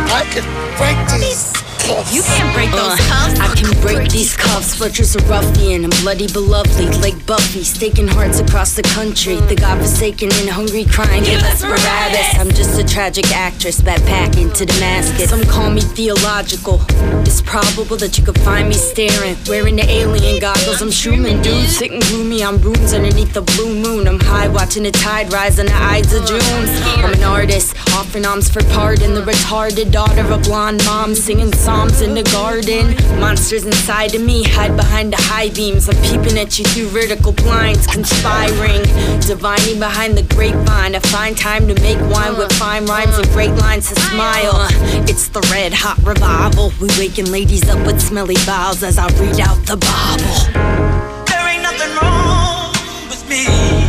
I can break these cuffs. You can't break those cuffs. I can break these cuffs. Fletcher's a ruffian, I'm bloody belovely, like Buffy, staking hearts across the country. The godforsaken and hungry crying, give us Barabbas. I'm just a tragic actress, backpacking to Damascus. Some call me theological. It's probable that you could find me staring, wearing the alien goggles. I'm Truman, dude, sitting gloomy on rooms underneath the blue moon. I'm high, watching the tide rise on the Ides of June. I'm an artist, offering alms for pardon. The retarded daughter of a blonde mom, singing psalms in the garden. Monsters inside of me hide behind the high beams. I'm peeping at you through vertical blinds, conspiring, divining behind the grapevine. I find time to make wine with fine rhymes and great lines to smile. It's the red hot revival. We waking ladies up with smelly bowels as I read out the Bible. There ain't nothing wrong with me.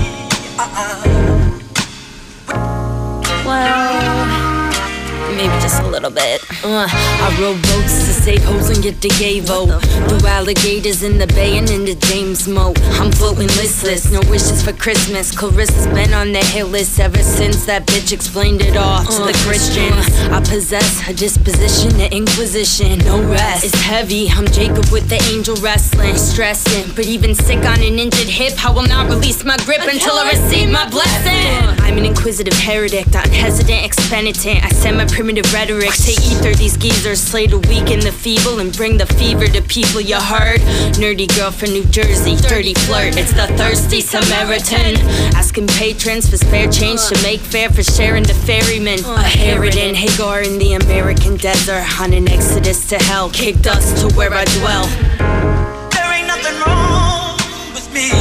Well, maybe just a little bit. I rode boats to save hoes and get to Gavo. Through alligators in the bay and into James Moe. I'm floating listless, no wishes for Christmas. Clarissa's been on the hit list ever since that bitch explained it all to the Christians. I possess a disposition to inquisition, no rest. It's heavy, I'm Jacob with the angel wrestling, stressing, but even sick on an injured hip, I will not release my grip until I receive my blessing. I'm an inquisitive heretic, not hesitant, expenitent. I send my primitive rhetoric to ether these geezers, slay the weak and the feeble, and bring the fever to people you heard. Nerdy girl from New Jersey, dirty flirt, it's the thirsty Samaritan. Asking patrons for spare change to make fare for sharing the ferryman. A Herodin, Hagar in the American desert, on an exodus to hell, kicked us to where I dwell. There ain't nothing wrong with me.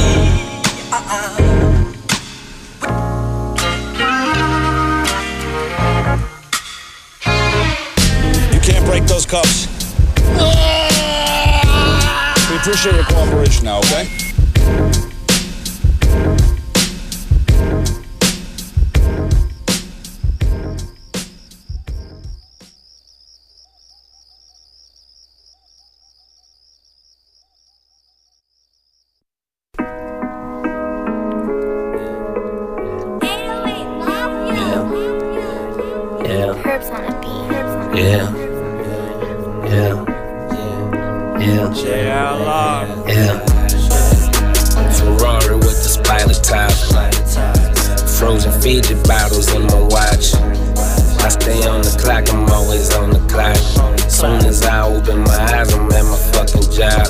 You can't break those cuffs. We appreciate your cooperation now, okay? Ferrari with the spider top, frozen Fiji bottles in my watch. I stay on the clock, I'm always on the clock. Soon as I open my eyes, I'm at my fucking job.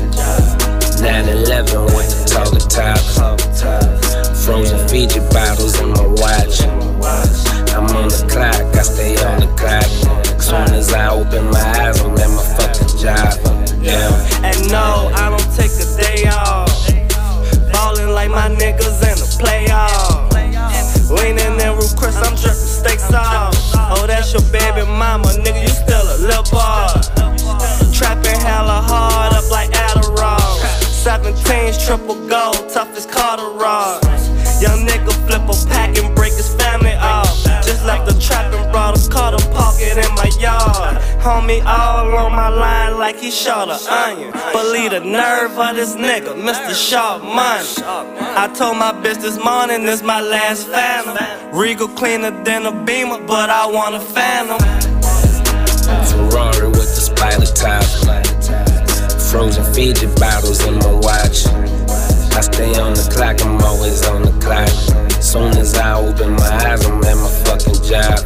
9/11 with the taller top, frozen Fiji bottles in my watch. I'm on the clock, I stay on the clock. Soon as I open my eyes, I'm at my fucking job. Yeah. And no, I don't take a day off. Ballin' like my niggas in the playoffs. Leanin' in Ruth Chris, I'm drippin' steak sauce. Oh, that's your baby mama, nigga, you still a lil' boy. Trappin' hella hard up like Adderall. 17's triple gold, tough as Carter Rod. Young nigga flip a pack and break his family off. Just left the trap and brought a Carter pocket in my yard. Homie all on my line like he shot an onion. Believe the nerve of this nigga, Mr. Sharp Money. I told my bitch this morning this my last Phantom. Regal cleaner than a Beamer, but I want a Phantom. Ferrari with the spider top, frozen Fiji bottles in my watch. I stay on the clock, I'm always on the clock. Soon as I open my eyes, I'm at my fucking job.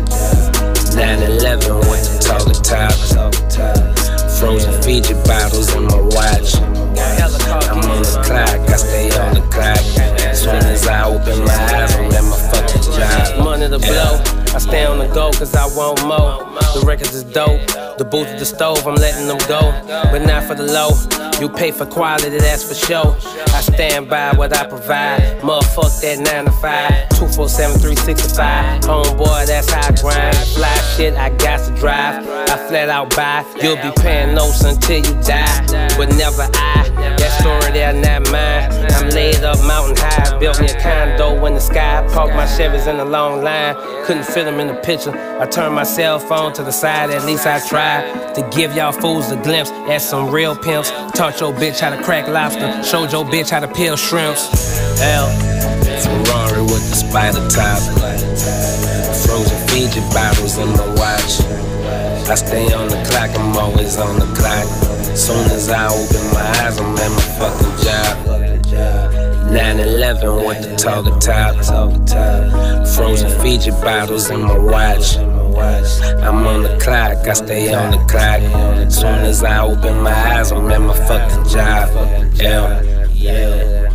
9/11 with the taller top, frozen Fiji bottles in my watch. I'm on the clock, I stay on the clock. Soon as I open my eyes, I'm at my fucking job. Money to blow, I stay on the go cause I want more. The records is dope, the booth is the stove, I'm letting them go. But not for the low, you pay for quality, that's for sure. I stand by what I provide, motherfuck that 9 to 5, 247, 365. Homeboy, that's how I grind. Fly shit, I got to drive. I flat out buy, you'll be paying notes until you die, but never I. That story there, not mine. I'm laid up mountain high, built me a condo in the sky. Parked my Chevys in a long line, couldn't fit them in the picture. I turned my cell phone to the side, at least I tried to give y'all fools a glimpse at some real pimps. Taught your bitch how to crack lobster, showed your bitch how to peel shrimps. Hell, Ferrari with the spider top, frozen Fiji bottles in my watch. watch. I stay on the clock, I'm always on the clock. Soon as I open my eyes, I'm at my fucking job. 9/11 with the talker top. Frozen Fiji bottles in my watch. I'm on the clock, I stay on the clock. Soon as I open my eyes, I'm at my fucking job. Yeah.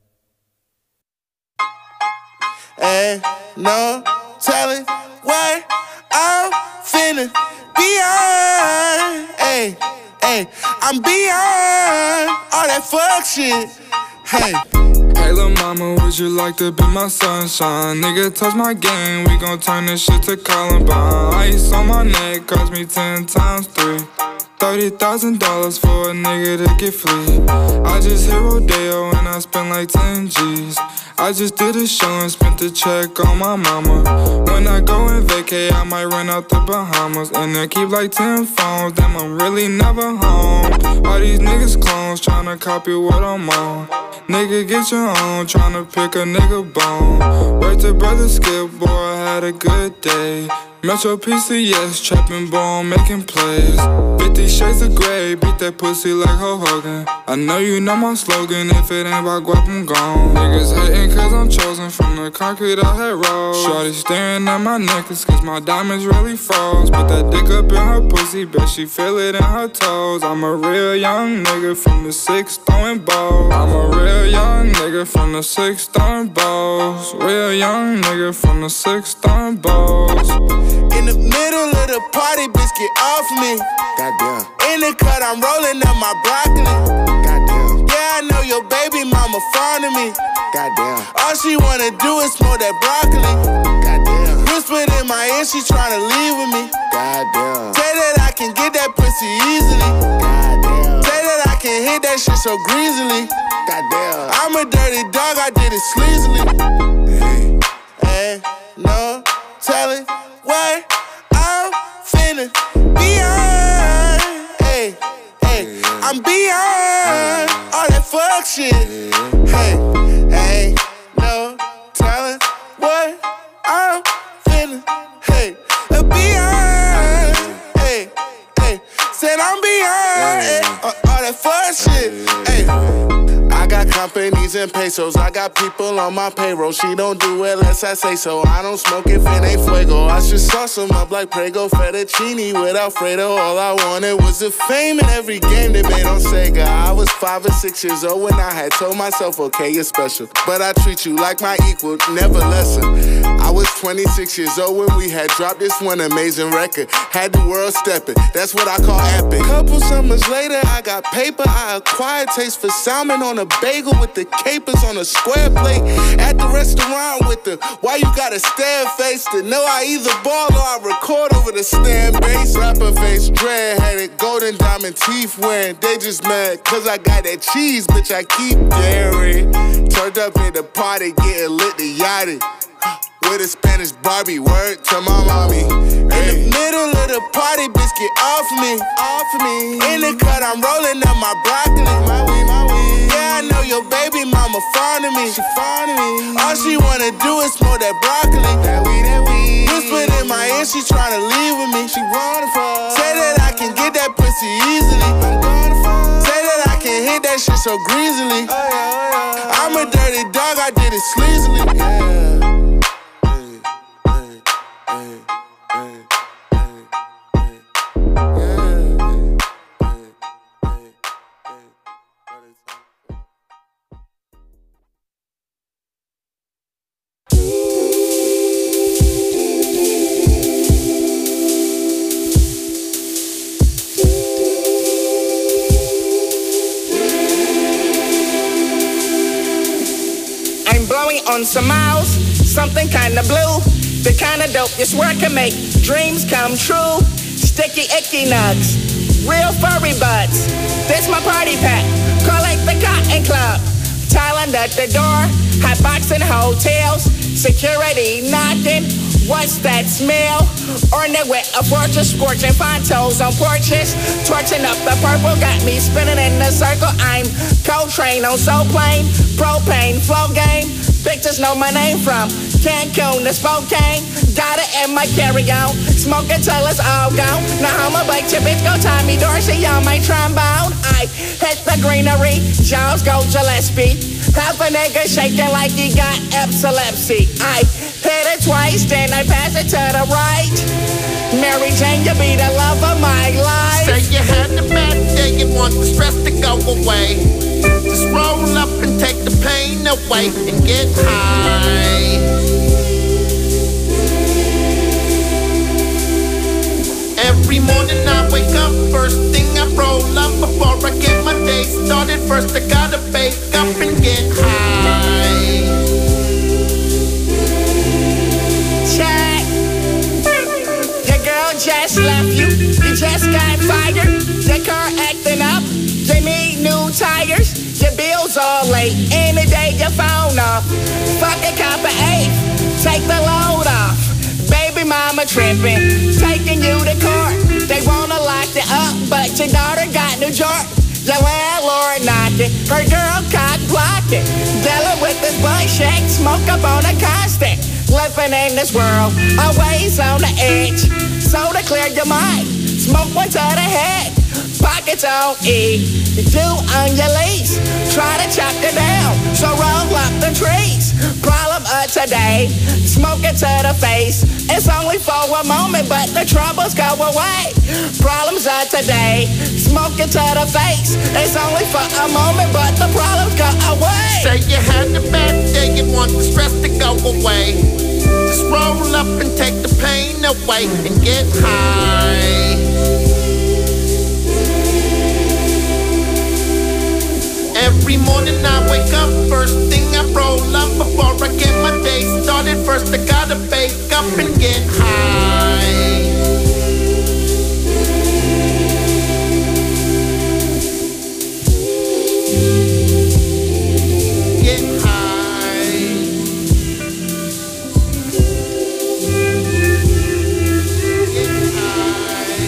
Ain't no telling what I'm finna be on. Hey, I'm beyond all that fuck shit. Hey. Hey lil' mama, would you like to be my sunshine? Nigga, touch my game, we gon' turn this shit to Columbine. Ice on my neck cost me 10 times 3. $30,000 for a nigga to get free. I just hit Rodeo and I spent like 10 G's. I just did a show and spent the check on my mama. When I go and vacay, I might run out the Bahamas. And I keep like 10 phones, damn I'm really never home. All these niggas clones tryna copy what I'm on. Nigga get your own, tryna pick a nigga bone. Word to brother Skip, boy I had a good day. Metro PCS, trapping ball, making plays. 50 shades of gray, beat that pussy like Hulk Hogan. I know you know my slogan, if it ain't about guap, I'm gone. Niggas hating cause I'm chosen from the concrete I had rolled. Shorty staring at my necklace cause my diamonds really froze. Put that dick up in her pussy, bet she feel it in her toes. I'm a real young nigga from the 6 throwing balls. I'm a real young nigga from the 6 throwing balls. Real young nigga from the 6 throwing balls. In the middle of the party, bitch, get off me. Goddamn. In the cut, I'm rolling up my broccoli. Goddamn. Yeah, I know your baby mama fond of me. Goddamn. All she wanna do is smoke that broccoli. Goddamn. Whispered in my ear, she tryna leave with me. Goddamn. Say that I can get that pussy easily. Goddamn. Say that I can hit that shit so greasily. Goddamn. I'm a dirty dog, I did it sleazily. Hey, no telling what I'm finna be on. Hey, I'm beyond all that fuck shit. Hey, no telling what I'm finna be on. Said I'm beyond all that fuck shit. I got companies and pesos, I got people on my payroll. She don't do it unless I say so. I don't smoke if it ain't fuego. I should sauce them up like Prego fettuccine with Alfredo. All I wanted was the fame in every game they made on Sega. I was 5 or 6 years old when I had told myself, okay, you're special, but I treat you like my equal, never lesser. I was 26 years old when we had dropped this one amazing record. Had the world stepping, that's what I call epic. Couple summers later, I got paper. I acquired taste for salmon on a bagel with the capers on a square plate. At the restaurant with the why you gotta stare face to know I either ball or I record over the stand bass. Rapper face, dread-headed, golden diamond teeth wearing. They just mad cause I got that cheese, bitch, I keep daring. Turned up at the party, getting lit to yachty. With a Spanish Barbie, word to my mommy. In the middle of the party, bitch, get off me. In the cut, I'm rolling up my broccoli. Yeah, I know your baby mama fond of me. She fond of me. All she wanna do is smoke that broccoli. That weed. Whispered in my ear, she tryna leave with me. She wanna fuck. Say that I can get that pussy easily. I'm gonna fuck. Say that I can hit that shit so greasily. I'm a dirty dog, I did it sleazily. On some miles, something kinda blue, the kinda dope you swear can make dreams come true. Sticky icky nugs, real furry butts. This my party pack, call it the Cotton Club. Thailand at the door, hot boxing hotels, security knocking. What's that smell? Ornate with a fortress, scorching pontos on porches. Torching up the purple, got me spinning in a circle. I'm Coltrane on Soul Plane, propane, flow game. Pictures know my name from Cancun to Spokane, got it in my carry-on. Smoke until it's all gone. Now I'ma bite your bitch, go Tommy Dorsey on my trombone. I hit the greenery, Jaws go Gillespie. Half a nigga shaking like he got epilepsy. I hit it twice, then I pass it to the right. Mary Jane, you be the love of my life. Say you had a bad day, you want the stress to go away. Just roll up and take the pain away and get high. Every morning I wake up, first thing I roll up. Before I get my day started, first I gotta wake up and get high. Check. Your girl just left you, you just got fired. Your car acting up, you need new tires. Your bills all late, and the day your phone off. Fuck a cop of 8, take the load off. Baby mama tripping, taking you to court. They wanna lock you up, but your daughter got New York. Your landlord knocking, her girl cock blocking. Dealing with this bullshit, smoke up on a constant. Living in this world, always on the edge. So to clear your mind, smoke one to the head. Pockets on E, you on your lease. Try to chop you down, so roll up the trees. Problem of today, smoke it to the face. It's only for a moment, but the troubles go away. Problems of today, smoke it to the face. It's only for a moment, but the problems go away. Say you had a bad day, you want the stress to go away. Just roll up and take the pain away and get high. Every morning I wake up, first thing I roll up. Before I get my day started, first I gotta wake up and get high. Get high. Get high.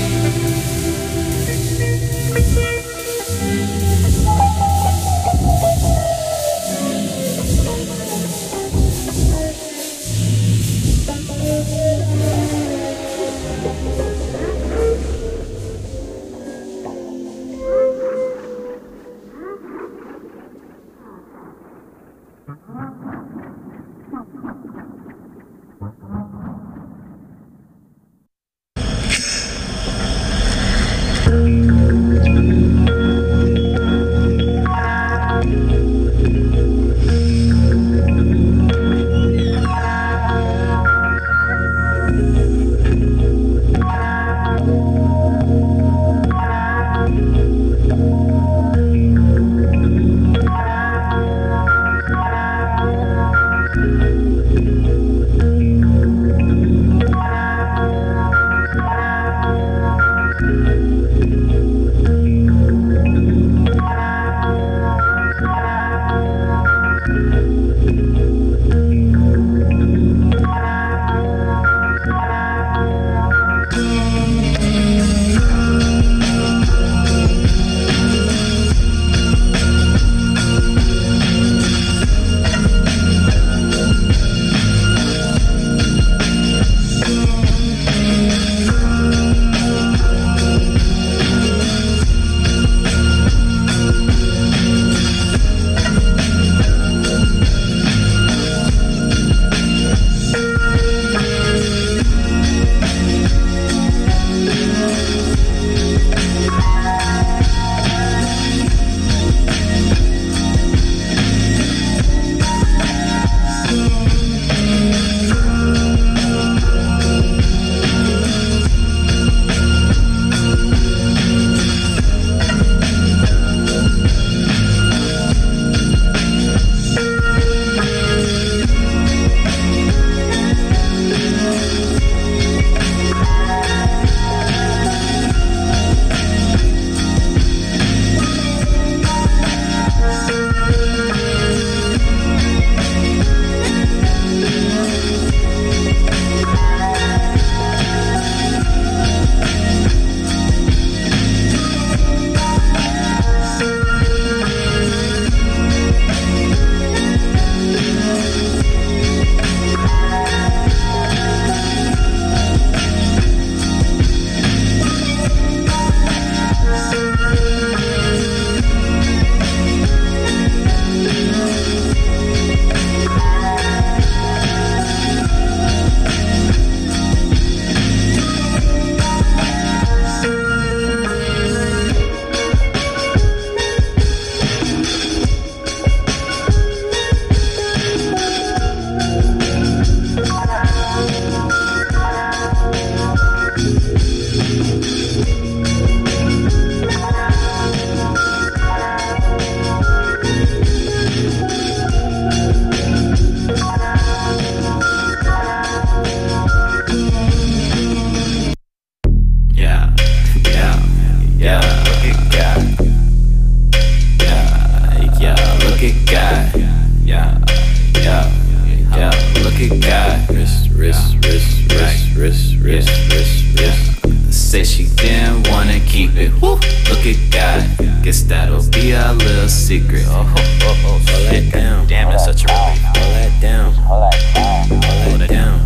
wrist, Say she didn't wanna keep it. Woo. Look at God, guess that'll be our little secret. Hold that down. Damn, that's such a relief. Hold that down. Hold that down.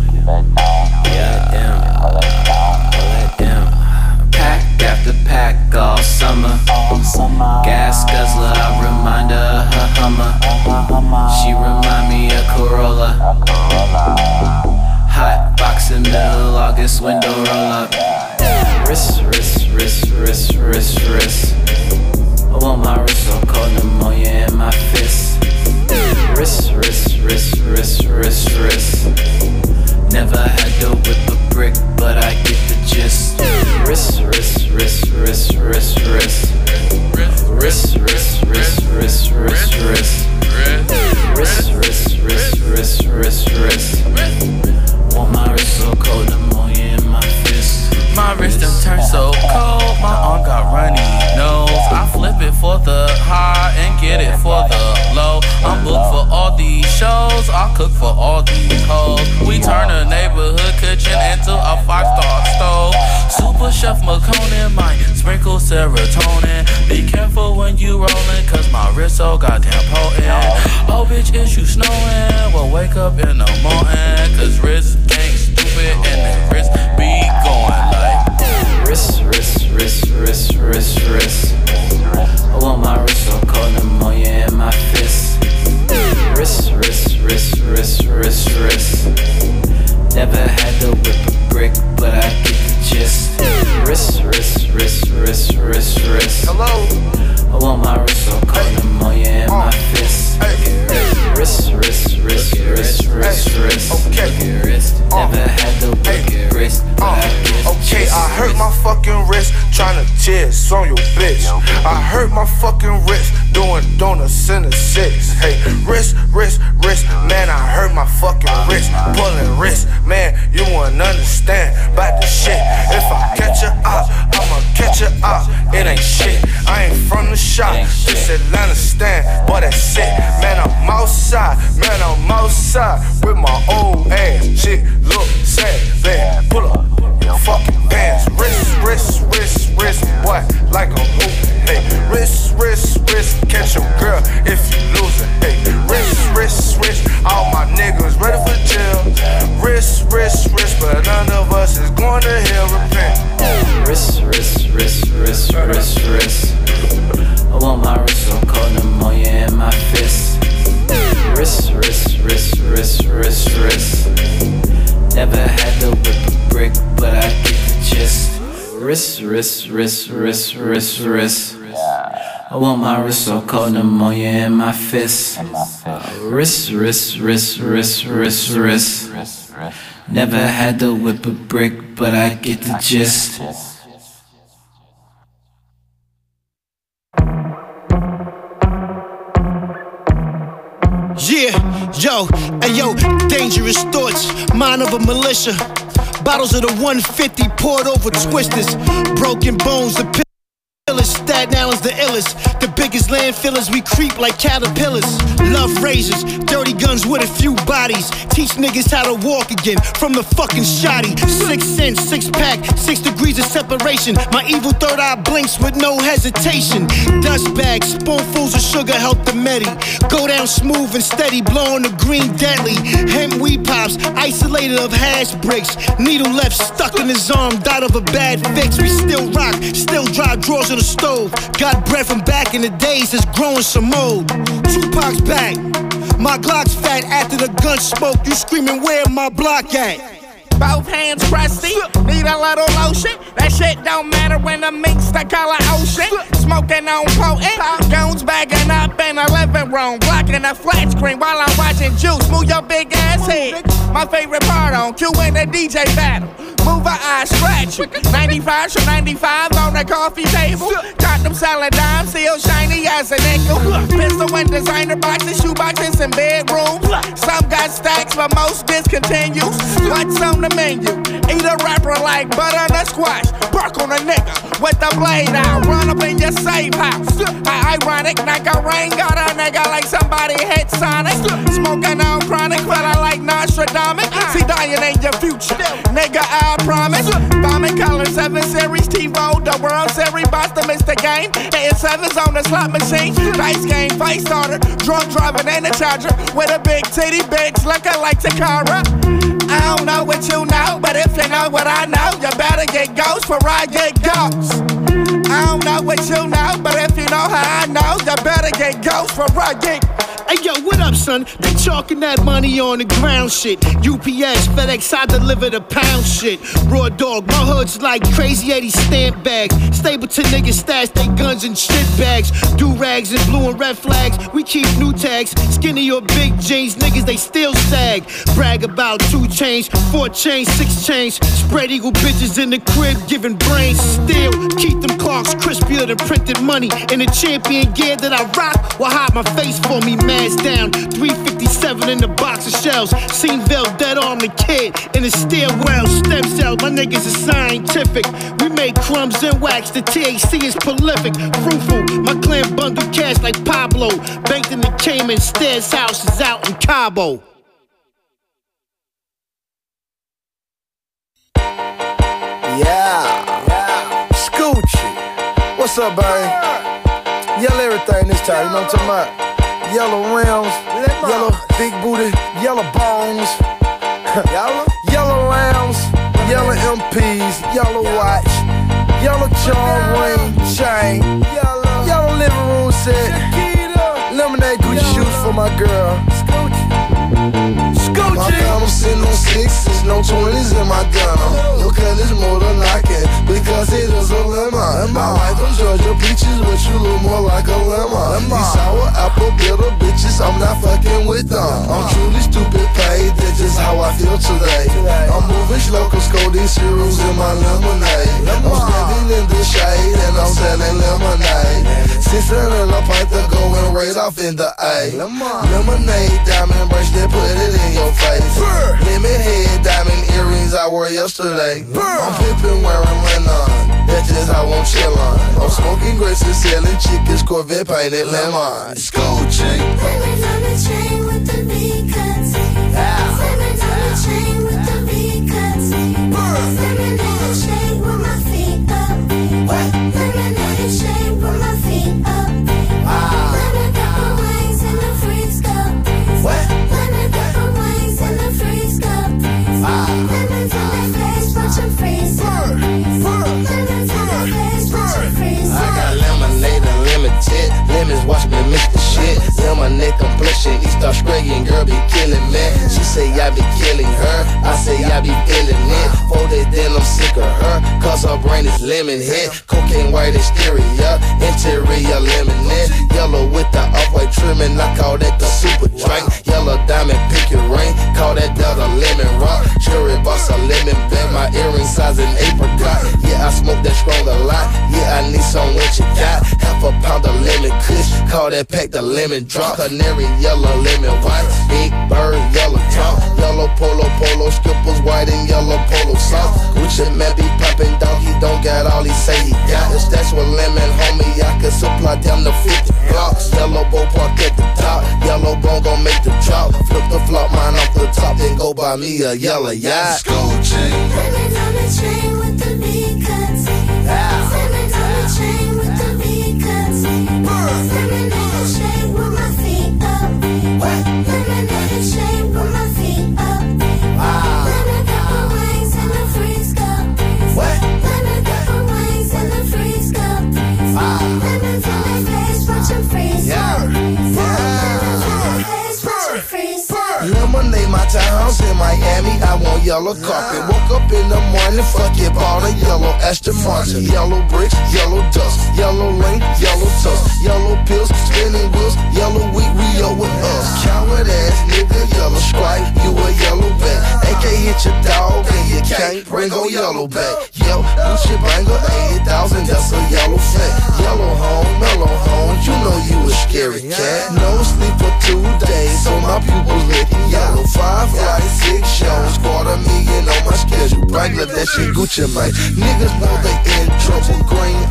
Pack after pack all summer. Gas guzzler, I remind her of her Hummer. She remind me of Corolla. Hot box in middle August, window roll up. Wrist. I want my wrist so cold, pneumonia in my fist. Wrist. Never had to whip a brick, but I get the gist. Wrist. Want my wrist so cold, pneumonia in my fist. My wrist them turn so cold, my arm got runny nose. I flip it for the high and get it for the low. I'm booked for all these shows, I cook for all these hoes. We turn a neighborhood kitchen into a 5-star stove. Super Chef McConan might sprinkle serotonin. Be careful when you rollin', cause my wrist so goddamn potent. Oh bitch, is you snowing? Well wake up in the morning, cause wrist gang stupid and the wrist be going like wrist. I want my wrist so cold, pneumonia in my fist. Wrist. Never had to whip a brick, but I get the gist. Wrist. Hello. I want my wrist so cold, pneumonia in my fist. Wrist. Okay. Never had to whip a brick, but I get the Okay, gist. I hurt my fucking wrist tryna jizz on your bitch. I hurt my fucking wrist doing donuts in the 6. Hey, wrist, man, I hurt my fucking wrist. Pulling wrist, man, you wouldn't understand about the shit. If I catch her out, I'ma catch her out. It ain't shit, I ain't from the shop. This Atlanta stand, boy, that's it. Man, I'm outside with my old ass. Shit look sad, man, pull up your fucking pants. Wrist, boy, like a hoop. Hey, wrist, catch your girl if you losing. Hey, wrist, all my niggas ready for jail. Wrist, but none of us is going to hell repent. Wrist. I want my wrist so cold, pneumonia in my fist. Wrist. Never had to whip a brick, but I get the gist. Wrist. I want my wrist so cold, pneumonia in my fist. Wrist. Never had to whip a brick, but I get the gist. Yeah, yo, dangerous thoughts, mind of a militia. Bottles of the 150 poured over twisters. Broken bones, the pillars. Staten Island's the illest. The biggest landfillers, we creep like caterpillars. Love razors, dirty guns with a few bodies. Teach niggas how to walk again from the fucking shoddy. 6 cents, 6-pack, 6 degrees of separation. My evil third eye blinks with no hesitation. Dust bags, spoonfuls of sugar help the medi. Go down smooth and steady, blowing the green deadly. Hemp weed pops, isolated of hash bricks. Needle left stuck in his arm, died of a bad fix. We still rock, still dry drawers on the stove. Got bread from back in the days that's growing some mold. Tupac's back, my Glock's fat after the gun smoke. You screaming, where my block at? Both hands crusty, need a little lotion. That shit don't matter when the mink's the color ocean. Smoking on potent, goons bagging up in the living room, blocking the flat screen while I'm watching Juice move your big ass head. My favorite part on Q in the DJ battle. Move her eyes, scratch you. 95 to 95 on the coffee table. Got them salad dimes, still shiny as a nickel. Pistol and designer boxes, shoe boxes, and bedrooms. Some got stacks, but most discontinues. What's on the menu? Eat a rapper like butter on a squash. Bark on a nigga, with the blade out. Run up in your safe house. Ironic, nigga, rain got a nigga like somebody hit Sonic. Smoking on chronic, feeling like Nostradamus. See, dying ain't your future, nigga, I promise. Bombing color 7 Series, TiVo, the World Series, Boston missed the game. Hitting sevens on the slot machine. Dice game, fight starter, drunk driving and a charger with a big titty bitch looking like Takara. I don't know what you know, but if you know what I know, you better get ghost for I get ghost. I don't know what you know, but if you know how I know, you better get ghost for I get. Hey yo, what up, son? They chalking that money on the ground shit. UPS, FedEx, I deliver the pound shit. Raw dog, my hood's like crazy 80 stamp bags. Stapleton niggas stash they guns in shit bags. Do-rags and blue and red flags. We keep new tags. Skinny or big jeans, niggas they still sag. Brag about 2 chains, 4 chains, 6 chains. Spread eagle bitches in the crib, giving brains. Still keep them clocks crispier than printed money. And the champion gear that I rock will hide my face for me, man. Down, 357 in the box of shells. Sceneville, dead arm the kid in the stairwell. Stem cells, my niggas is scientific. We make crumbs and wax, the THC is prolific. Fruitful, my clan bundle cash like Pablo. Banked in the Cayman, Stairs house is out in Cabo. Yeah, Scoochie. What's up, babe? Yell everything this time, you know what I'm talking about? Yellow rims, yellow big booty, yellow bones, yellow rounds, yellow MPs, yellow watch, yellow charm ring, chain, yellow living room set, lemonade Gucci shoes for my girl. My gun, I'm sitting on 6s, no 20s in my gun. Look at this motor knocking because it is a lemon. I like them Georgia peaches, but you look more like a lemon. These sour apple bitter bitches, I'm not fucking with them. I'm truly stupid paid, that's just how I feel today. I'm moving slow, cause codeine cereals in my lemonade. I'm standing in the shade and I'm selling lemonade. 600 a pint to going right off in the A. Lemonade, diamond bracelet, put it in your face. Lemon head, diamond earrings I wore yesterday. I'm pimping wearing linen, that's just how I'm chillin'. I'm smoking grapes and selling chickens, Corvette painted lemon. Scoochie. Lemon on the chain with the V cuts. Lemon on the chain with the V cuts. Lemonade shade with my feet up. Lemonade shade with my feet up. Lemon pepper wings in the freeze cup. Lemon pepper wings in the freeze cup. Lemons in the face, watch them freeze up. Lemons in the face, watch them freeze up. I got lemonade unlimited. Lemons watch me mix the shit. Lemonade complexion, East Australian girl be killing me. She say I be killing her, I say I be feeling it. Folded then I'm sick of her, cause her brain is lemon head. Cocaine white exterior, interior lemonade. Yellow with the off-white trimming, I call that the super drink. Yellow diamond picket ring, call that Delta lemon rock. Cherry box a lemon bag, my earring size an apricot. Yeah, I smoke that strong a lot, yeah, I need some what you got. Half a pound of lemon kush, call that pack the lemon drop. Canary yellow, lemon white, big bird, yellow top. Yellow polo, skippers white and yellow polo socks. Gucci man be popping dog, he don't got all he say he got. That's what lemon, homie, I can supply down to 50 blocks. Yellow bow park at the top, yellow bone gon' make the drop. Flip the flop, mine off the top, then go buy me a yellow yacht. Scoochie. Lemon on the chain with the V cuts. Lemon on the chain with the V cuts. Lemonade shade with my feet up. Lemonade shade with my feet up. Lemon pepper wings in the freeze cup. Lemon pepper wings in the freeze cup. Lemons in the face, watch them freeze up. Lemons in the face, watch them freeze up. Lemonade, my townhouse in Miami, I want yellow carpet. Woke up in the morning, fuck it, bought a yellow Aston Martin. Yellow bricks, yellow dust, yellow lane, yellow tusk, yellow pills, spinning wheels, yellow weed, Rio with us. Coward ass nigga, yellow stripe, you a yellow back. AK hit your dog and you can't bring on yellow back. Yo, Gucci banger, 80,000, that's a yellow fat. Yellow home, mellow home, you know you a scary cat. No sleep for 2 days, so my pupils lit yellow. 5 flights, 6 shows, $250,000 on my schedule. Bangladesh and Gucci, man. Niggas know they in trouble. Green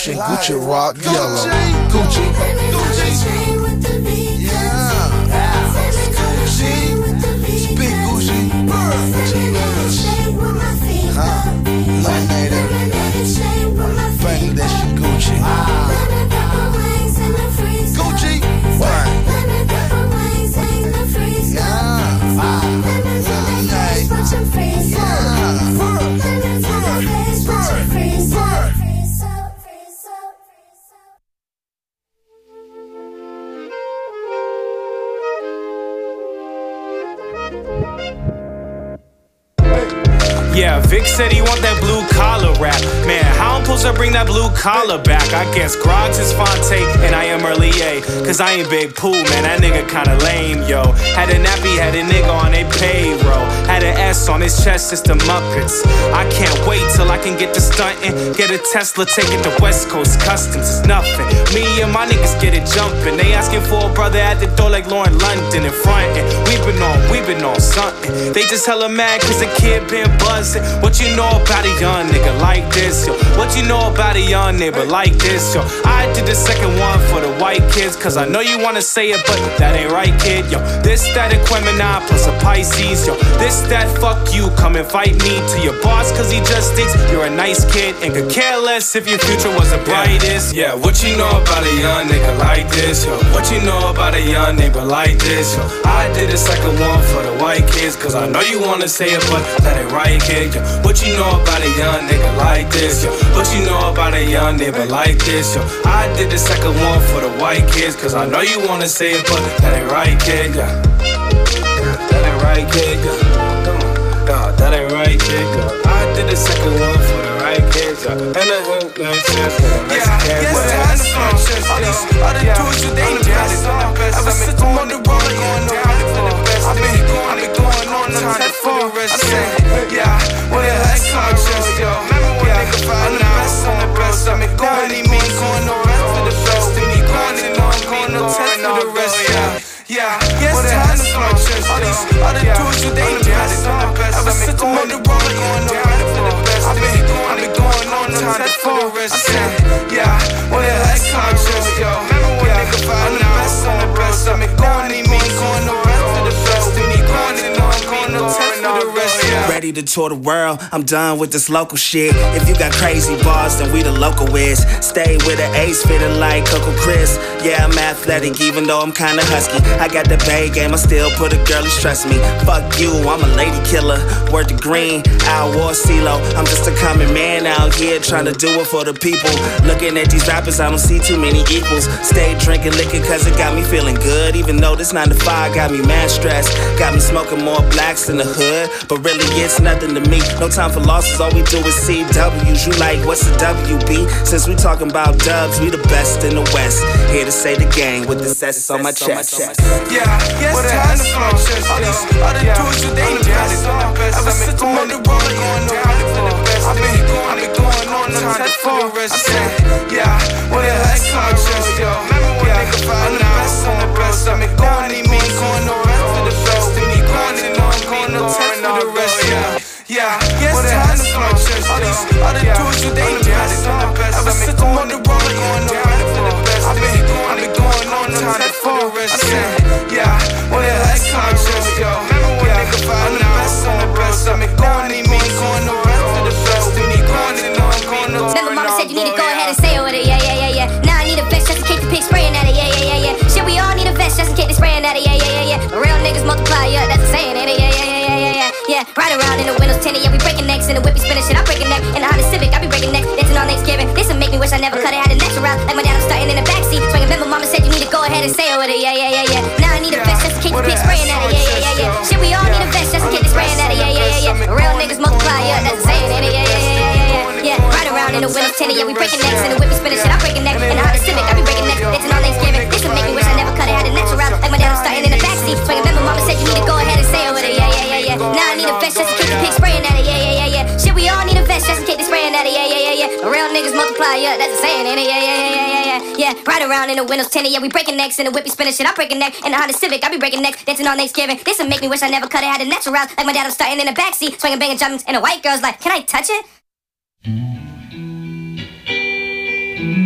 Lotion, Gucci rock, yellow. Gucci. Yeah, Vic said he want that blue collar rap. Man, how I'm supposed to bring that blue collar back? I guess Groggs is Fonte and I am Early A. Cause I ain't Big Pooh, man, that nigga kinda lame, yo. Had a nappy, had a nigga on a payroll. Had an S on his chest, it's the Muppets. I can't wait till I can get to stunting. Get a Tesla, take it to West Coast Customs, it's nothing. Me and my niggas get it jumping. They asking for a brother at the door like Lauren London in front. We been on something. They just hella mad cause the kid been buzzing. What you know about a young nigga like this, yo? What you know about a young neighbor like this, yo? I did the second one for the white kids, cause I know you wanna say it, but that ain't right, kid, yo. This, that, a Gemini plus a Pisces, yo. This, that, fuck you, come invite me to your boss, cause he just thinks you're a nice kid and could care less if your future was the brightest. Yeah, what you know about a young nigga like this, yo? What you know about a young neighbor like this, yo? I did the second one for the white kids, cause I know you wanna say it, but that ain't right, kid. What you know about a young nigga like this, yo? What you know about a young neighbor like this, yo? I did the second one for the white kids, cause I know you wanna say it, but that ain't right, kid, yeah. That ain't right, kid, yeah. Come on, nah, that ain't right, kid, yeah. I did the second one for the right kids, yeah. And I hope that shit's for the Mexican, yeah. All these other dudes, you dangerous. I was sitting on the road, I've been going on the test for the rest, yeah. Well, yeah, that's conscious, yo. Remember when nigga find out on the best, I'm going to me, going no rest for the best, and he going to know I'm going no test for the rest, yeah. Well, that's conscious, all these other dudes, you dangerous. I was sitting on the road, going no rest for the best, I've been going on the test for the rest, yeah. Well, yeah, that's conscious, yo. Remember when nigga find out on the best, I'm going to me, going no rest for the best, and he going to know I'm going no test for the rest, yeah. Ready to tour the world, I'm done with this local shit. If you got crazy bars, then we the local whiz. Stay with an ace fitted like Coco Chris. Yeah, I'm athletic, even though I'm kinda husky. I got the Bay game, I still put a girl, trust me. Fuck you, I'm a lady killer. Word to Green, Al War, CeeLo. I'm just a common man out here trying to do it for the people. Looking at these rappers, I don't see too many equals. Stay drinking liquor cause it got me feeling good. Even though this 9 to 5 got me mad stressed. Got me smoking more blacks in the hood, but really it's nothing to me. No time for losses, all we do is CWs. You like, what's the WB? Since we talking about dubs, we the best in the West. Here to say the gang with this S on my chest. Yeah, well, that's conscious, all these other dudes, you dangerous. I was sitting on the road, going no rest for the best. I've been going on the test for the rest, yeah. Well, that's conscious, yo. Remember when nigga find out on the best, I'm going to me, going no rest for the best, and he going to know I'm going no test for the rest, yeah. Well, that's conscious, all these other dudes, you dangerous. I was sitting on the road, going no rest for the best. I've been going on the test for the rest, yeah. Well, that's conscious, yo. Remember when nigga find out on the best, I'm going to me, going no rest for the best, and he going to know I'm going no test for the rest. Remember mama said you need to go ahead and say it with it, yeah. Now I need a vest just in case the pig spraying at it, yeah. Shit, we all need a vest just in case they spraying at it, yeah. Real niggas multiply, yeah, that's a saying, ain't it, yeah. Ride around in the windows tinted, yeah, we breaking necks. In the whip, we spinning shit, I break a neck. In the Honda Civic, I be breaking necks. Dancing on Thanksgiving, this'll make me wish I never could've had a next around. Like my dad, I'm starting in the backseat. Swinging, remember mama said you need to go ahead and say it with it, yeah. Now I need a vest just in case the pig spraying at it, yeah. Shit, we all need a vest just in case they spraying at it, yeah. Real niggas multiply, yeah, that's a saying, ain't it, yeah. Ride around in the windows tinted, yeah, we breaking necks. In the whip, we spinning shit, I break a neck. In the Honda Civic, I be breaking necks. Dancing on Thanksgiving, this'll make me wish I never could've had a next around. Like my dad, I'm starting in the backseat. Swinging, remember mama said you need to go ahead and say it with it, yeah. Now I need a vest just in case the pig spraying at it, yeah. Shit, we all need a vest just in case they spraying at it, yeah. Real niggas multiply, yeah, that's a saying, ain't it, yeah. Ride around in the windows tinted, yeah, we breaking necks. In the whip, we spinning shit, I break a neck. In the Honda Civic, I be breaking necks. Dancing on Thanksgiving, this'll make me wish I never could've had a next around. Like my dad, I'm starting in the backseat. Swinging, banging, jumping, and a white girl's like, can I touch it?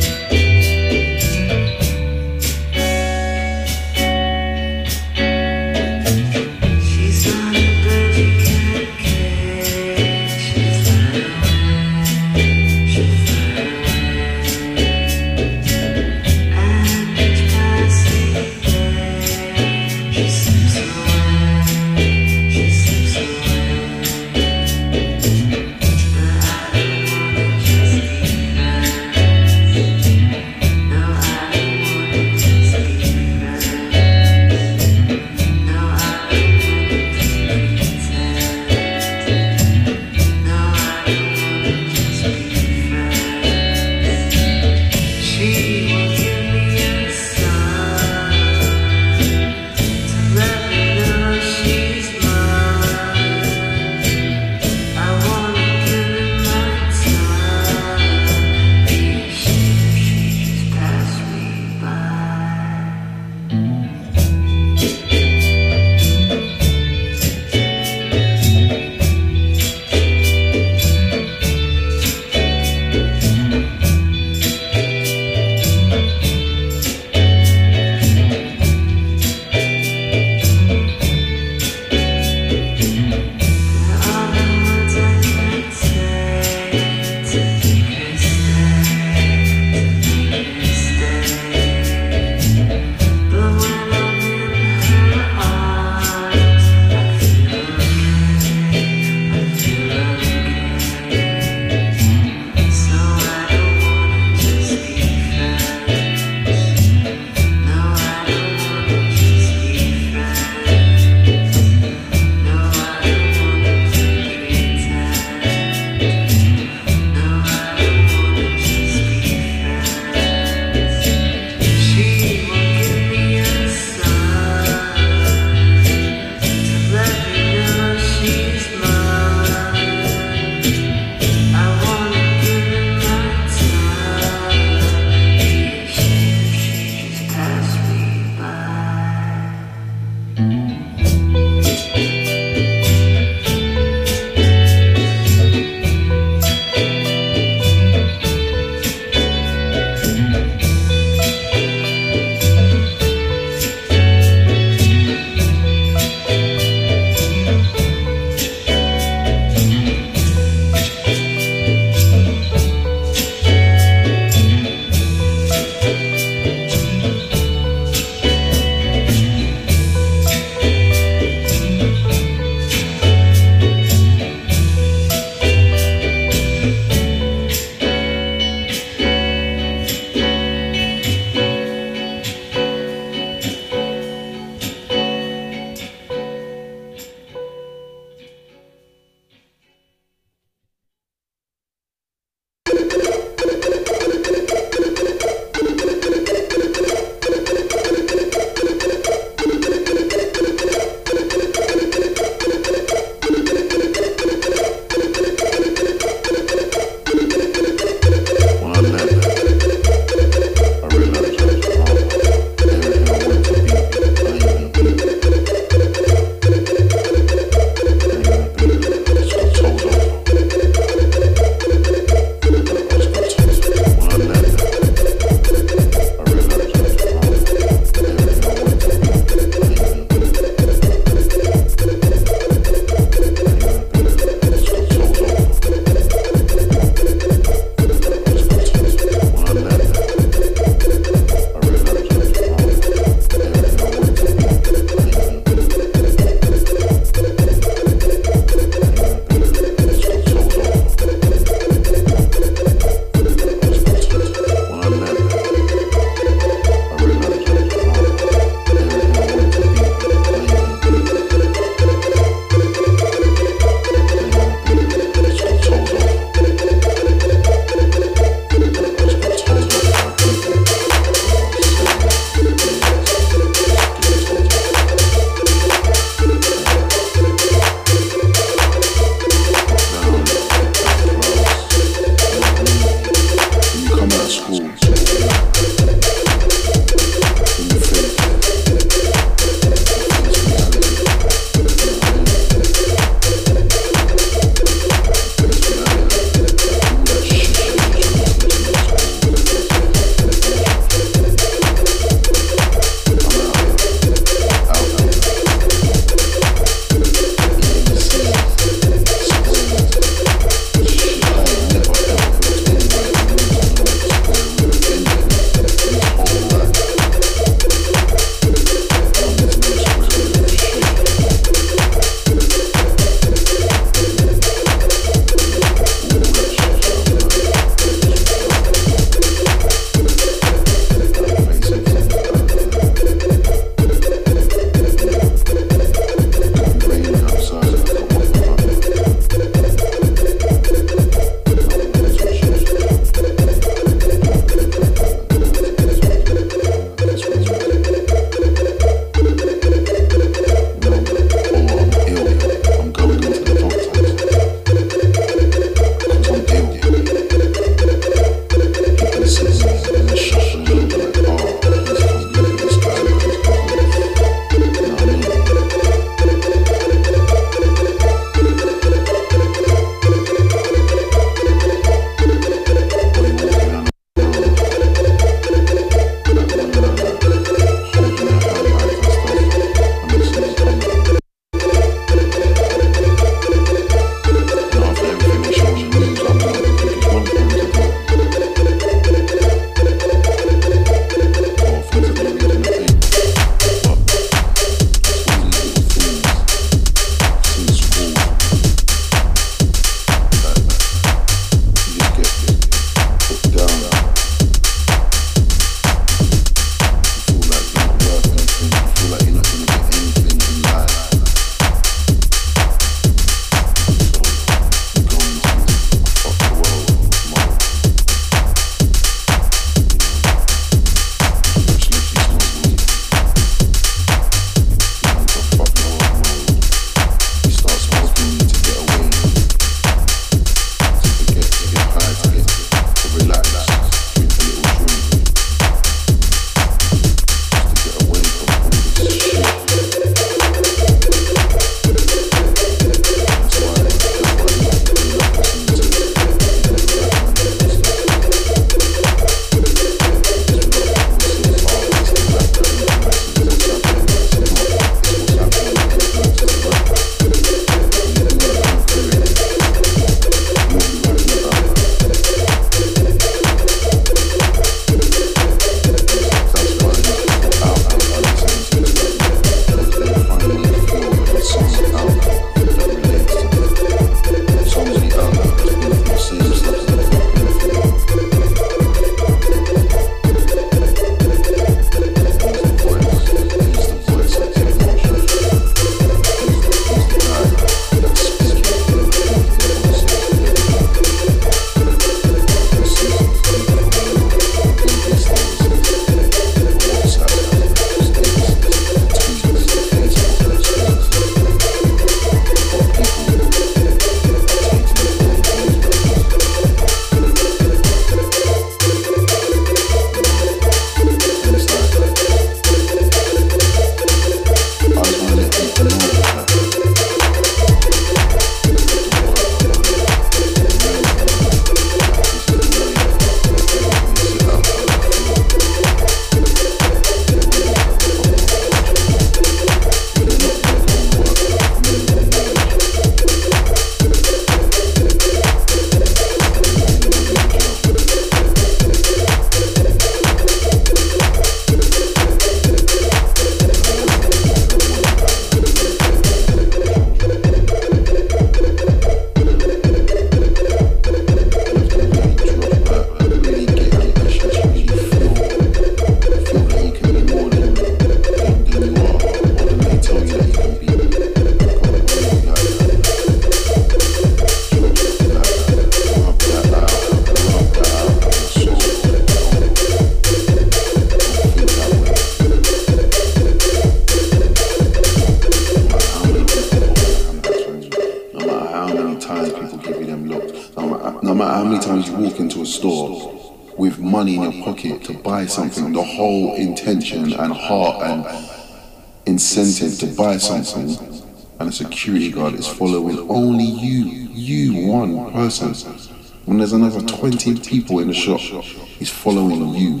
many times you walk into a store with money in your pocket to buy something, the whole intention and heart and incentive to buy something, and a security guard is following only you, one person. When there's another 20 people in the shop, he's following you.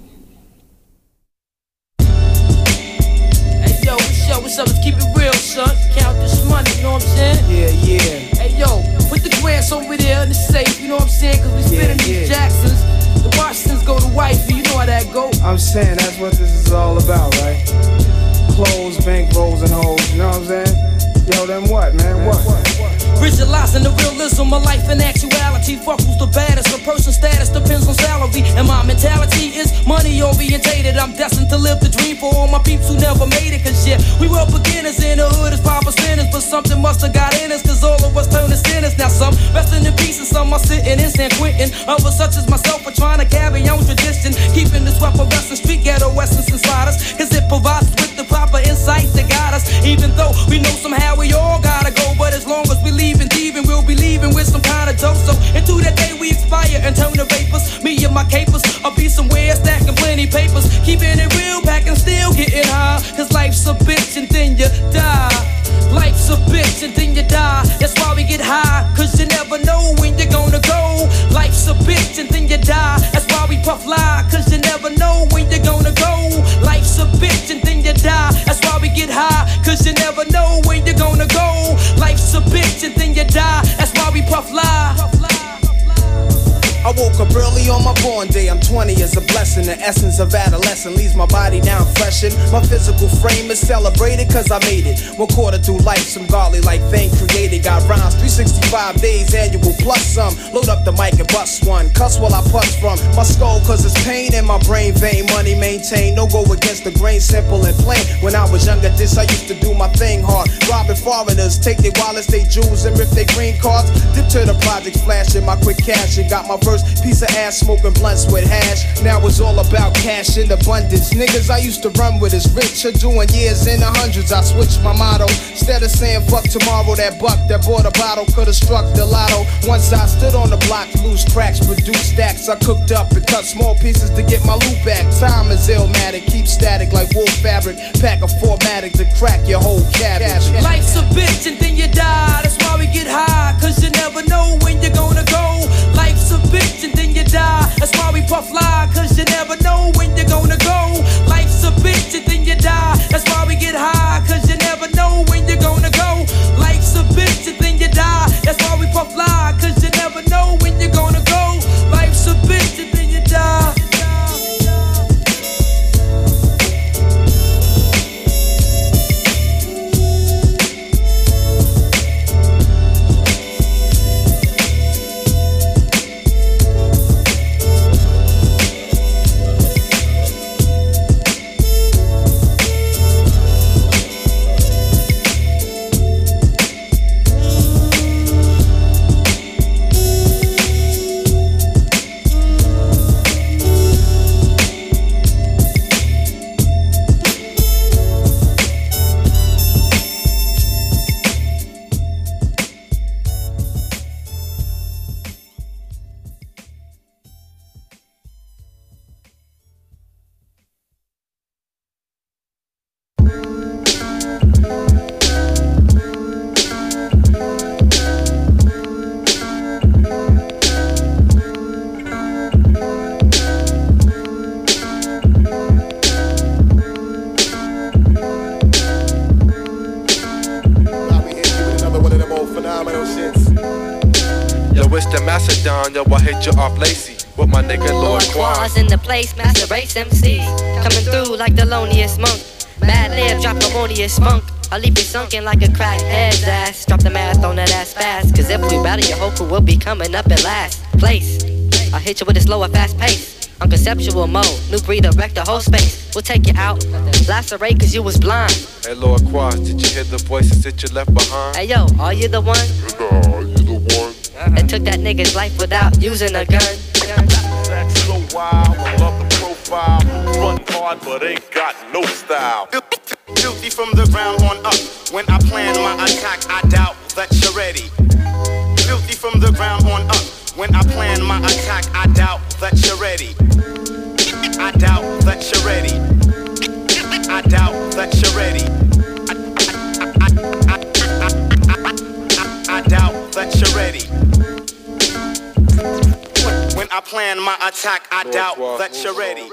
Hey yo, what's up? Let's keep it real, son. Count this money, you know what I'm saying? Yeah. Hey yo, put the grants over there in the safe, you know what I'm saying? Cause we spinning these Jacksons. The Washingtons go to wifey, you know how that go. I'm saying that's what this is all about, right? Clothes, bank rolls, and hoes, you know what I'm saying? Yo, then what, man? What? Visualizing the realism of life and actuality. Fuck who's the baddest. A person's status depends on salary. And my mentality is money orientated. I'm destined to live the dream for all my peeps who never made it. Cause yeah, we were beginners in the hood as proper sinners. But something must have got in us, cause all of us turned to sinners. Now some resting in peace and some are sitting in San Quentin. Others such as myself are trying to carry on tradition. Keeping this weapon wrestling street ghetto essence inside us. Cause it provides us with the proper insight to guide us. Even though we know somehow we all gotta go. But as long as we leave and thieving, we'll be leaving with some kind of dope. So into that day we expire and turn to vapors. Me and my capers, I'll be somewhere stacking plenty papers. Keeping it real, packing still getting high. Cause life's a bitch and then you die. Life's a bitch and then you die. That's why we get high, cause you never know when you're gonna go. Life's a bitch and then you die. That's why we puff lie, cause you never know when you're gonna go. Life's a bitch and then you die. That's why we get high, cause you never know when you're gonna go. Life's a bitch and then you die. That's why we puff lie. I woke up early on my born day. I'm 20 is a blessing. The essence of adolescence leaves my body down freshened. My physical frame is celebrated cause I made it. 1/4 through life, some godly like thing created. Got rhymes 365 days annual plus some. Load up the mic and bust one. Cuss while I puss from my skull cause it's pain in my brain vein. Money maintained, no go against the grain, simple and plain. When I was younger, this I used to do my thing hard. Robbing foreigners, take their wallets, they jewels, and rip their green cards. Dip to the projects, flashing my quick cash and got my first piece of ass smoking blunts with hash. Now it's all about cash in abundance. Niggas I used to run with is rich are doing years in the hundreds. I switched my motto. Instead of saying fuck tomorrow, that buck that bought a bottle could've struck the lotto. Once I stood on the block, loose cracks, produced stacks. I cooked up and cut small pieces to get my loot back. Time is illmatic, keep static like wool fabric. Pack a 4-matic to crack your whole cabbage. Life's a bitch and then you die. That's why we get high, cause you never know when you're gonna go. Life's a bitch and then you die. That's why we puff lie, cause you never know when you're gonna go. Life's a bitch and then you die. That's why we get high, cause you never know when you're gonna go. Life's a bitch and then you die. That's why we puff lie, cause you never know when you're gonna go. Life's a bitch and then you die. Yo, I hit you off lacy with my nigga Lord Quaz in the place, master race MC coming through like the loneliest monk. Mad lib, drop harmonious funk. I'll leave you sunken like a crackhead's ass. Drop the math on that ass fast, cause if we battle, your whole crew will be coming up in last place. I'll hit you with a slower, fast pace. On conceptual mode, new breed of wreck the whole space. We'll take you out, lacerate cause you was blind. Hey Lord Quaz, did you hear the voices that you left behind? Hey yo, are you the one? Are you the one? That took that nigga's life without using a gun. That's so wild, I love the profile. Run hard but ain't got no style. Filthy from the ground on up. When I plan my attack, I doubt that you're ready. Filthy from the ground on up. When I plan that you're ready. I doubt that you're ready. I doubt that you're ready. I doubt that you're ready. When I plan my attack, I doubt that you're ready.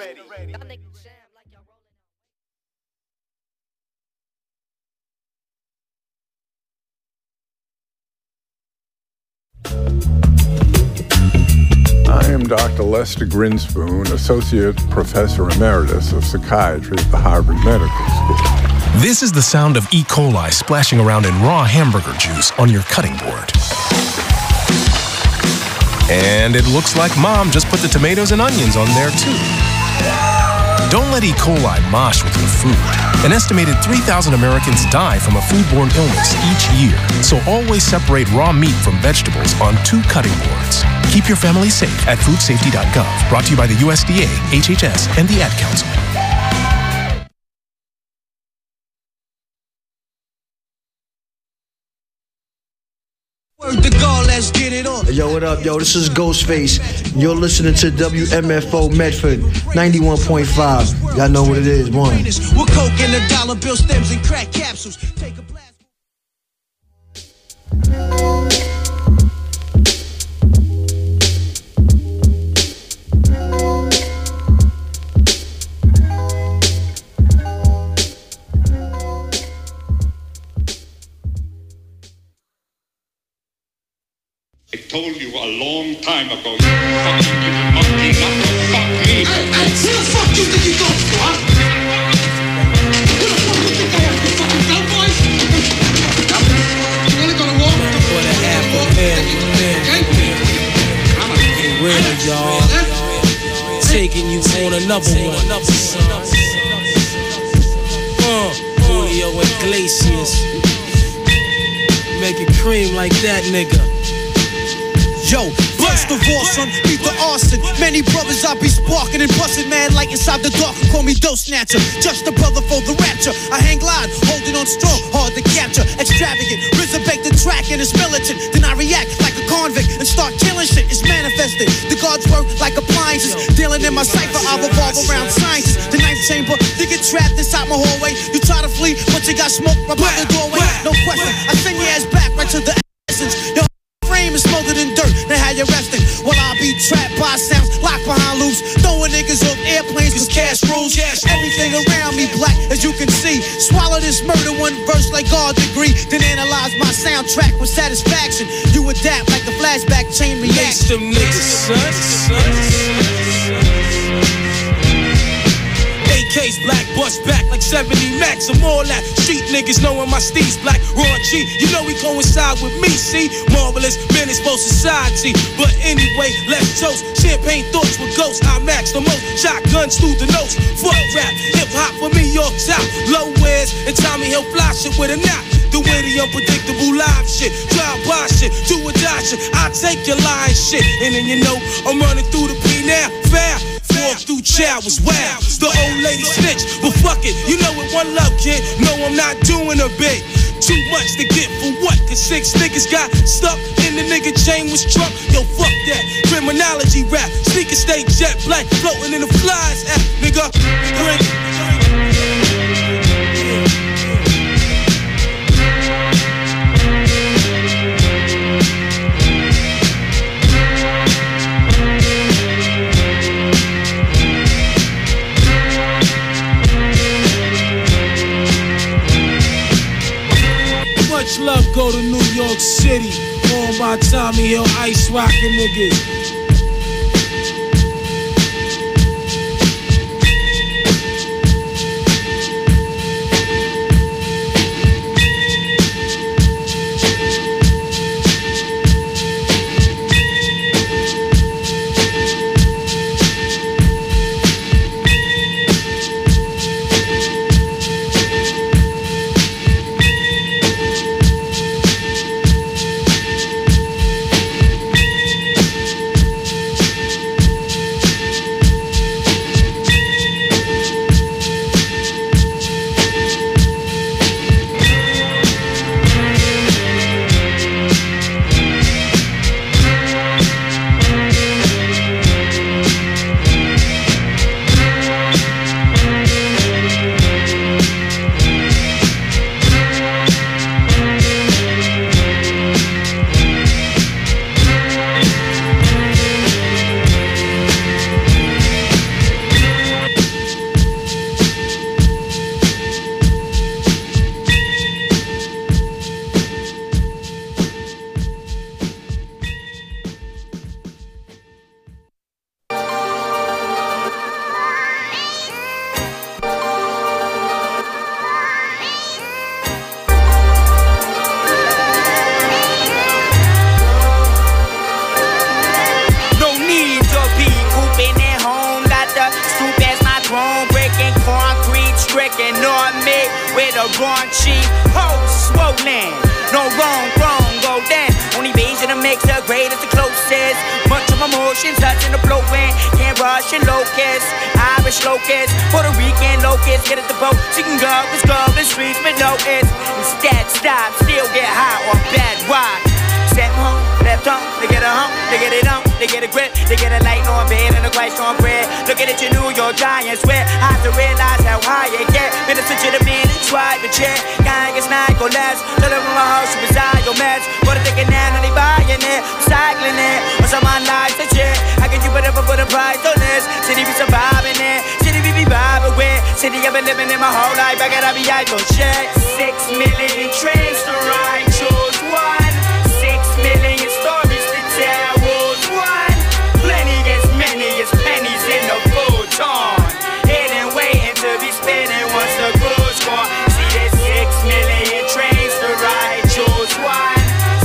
I am Dr. Lester Grinspoon, Associate Professor Emeritus of Psychiatry at the Harvard Medical School. This is the sound of E. coli splashing around in raw hamburger juice on your cutting board. And it looks like Mom just put the tomatoes and onions on there too. Don't let E. coli mosh with your food. An estimated 3,000 Americans die from a foodborne illness each year. So always separate raw meat from vegetables on 2 cutting boards. Keep your family safe at foodsafety.gov. Brought to you by the USDA, HHS, and the Ad Council. Word to God, let's get it on. Yo, what up, yo? This is Ghostface. You're listening to WMFO Medford 91.5. Y'all know what it is, one. We're coke and the dollar bill stems and crack capsules. Take a blast. I told you a long time ago, you fucking little monkey, not to fuck me. Hey, who the fuck you think you going to, huh? Who the fuck you think I am, you fucking cowboys? You only gonna walk for the half a man, Get real, y'all. Taking you on another one. Julio Iglesias. Make it cream like that, nigga. Yo, first of all, son, beat the arson. Many brothers I be sparking and busting mad like inside the dark and call me dough snatcher. Just a brother for the rapture. I hang glide, holding on strong, hard to capture. Extravagant, resurrect the track and it's militant. Then I react like a convict and start killing shit. It's manifested. The gods work like appliances. Dealing in my cipher, I revolve around sciences. The ninth chamber, you get trapped inside my hallway. You try to flee, but you got smoke right by the doorway. No question, I send your ass back right to the essence. Yo, frame is smothered in dirt, now how you resting? Well, I be trapped by sounds, locked behind loops, throwing niggas off airplanes cause cash rules. Everything around me black, as you can see. Swallow this murder one verse like God degree, then analyze my soundtrack with satisfaction. You adapt like a flashback chain reaction. Them niggas, son. AK's black, bust back like 70 Max. I'm all that. Street niggas knowing my steez black. Raw G, you know he coincide with me, see? Marvelous, menace for society. But anyway, let's toast. Champagne thoughts with ghosts. I max the most. Shotguns through the notes. Fuck rap, hip hop for me, York top. Low wears, and Tommy Hill fly shit with a knot. The way the unpredictable live shit. Drive by shit, do or die shit. I take your lying shit. And then you know, I'm running through the P now. Foul. Walk through child was wild. The old lady snitch, but fuck it, you know it, one love, kid. No, I'm not doing a bit. Too much to get for what? Cause 6 niggas got stuck in the nigga chain was truck. Yo, fuck that. Criminology rap. Sneaker stay jet black. Floating in the flies. Nigga. Much love go to New York City. All my Tommy Hill ice rockin' niggas. brick and on me with a raunchy hoe swollen. No wrong, go down. Only beige in the mix, the greatest, the closest. Much of my emotions touching the flowing. Can't rush and locust, Irish locust, Puerto Rican locust. Get at the boat, she can go the streets with no ends. Instead, stop, still get high on bad rock. Step home, left home, they get a hump, they get it on, they get a grip, they get a light on bed and a Christ on bread. Looking at your New York Giants, swear, I have to realize how high it get. Been a legitimate and try to check. Guy gets nine go less. Let her in my house, she was your mess. But I'm thinking now, they buying it, cycling it. On some lives and shit. I can do whatever for the price on this. City be surviving it, city be vibing with. City I've been living in my whole life, I gotta be out on shit. 6 million trains to ride, choose one. 6 million stories to tell, was one. Plenty as many as pennies in the futon. Hidden waiting to be spinning once the crew's gone. See, there's 6 million trains to ride, choose one.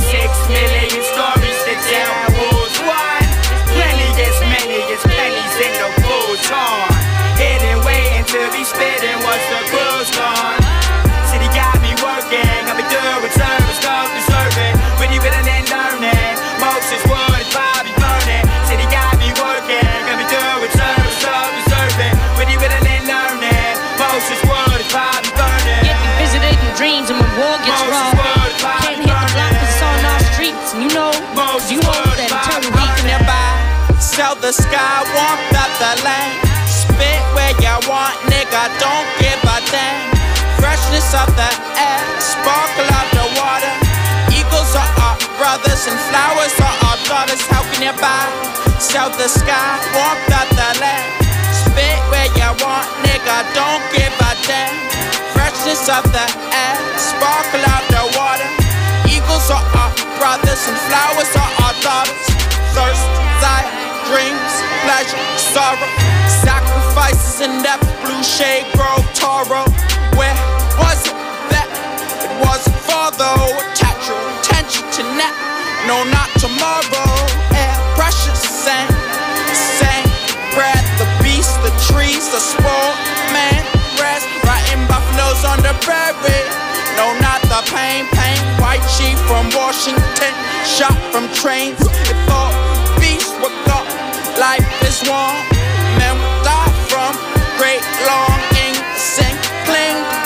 6 million stories to tell, was one. Plenty as many as pennies in the futon. Hidden waiting to be spinning once the crew's gone. City got me working, I've been doing service, love deserving. When you better than learning, most is what if I be burning. City got me working, got me doing service, love deserving. When you better than learning, most is what if I be burning. Get me visiting dreams and my war gets raw. Can't hit the block cause it's on our streets. And you know that eternal heat nearby. Sell the sky, warmth up the land. Spit where you want, nigga, don't give a damn. Freshness of the air, sparkle of the water. Eagles are our brothers and flowers are our daughters. How can you buy? Sell the sky, warmth of the land. Spit where you want, nigga, don't give a damn. Freshness of the air, sparkle of the water. Eagles are our brothers and flowers are our daughters. Thirst, desire, dreams, pleasure, sorrow. Sacrifices in that blue shade grove, Toro. Where was it that it wasn't for though? Attach your attention to now, no, not tomorrow. Air, precious, same breath. The beast, the trees, the sport, man, rest. Riding buffaloes on the prairie. No, not the pain. White sheep from Washington, shot from trains. If all beasts were gone, life is warm. Men will die from great longing, sing, cling.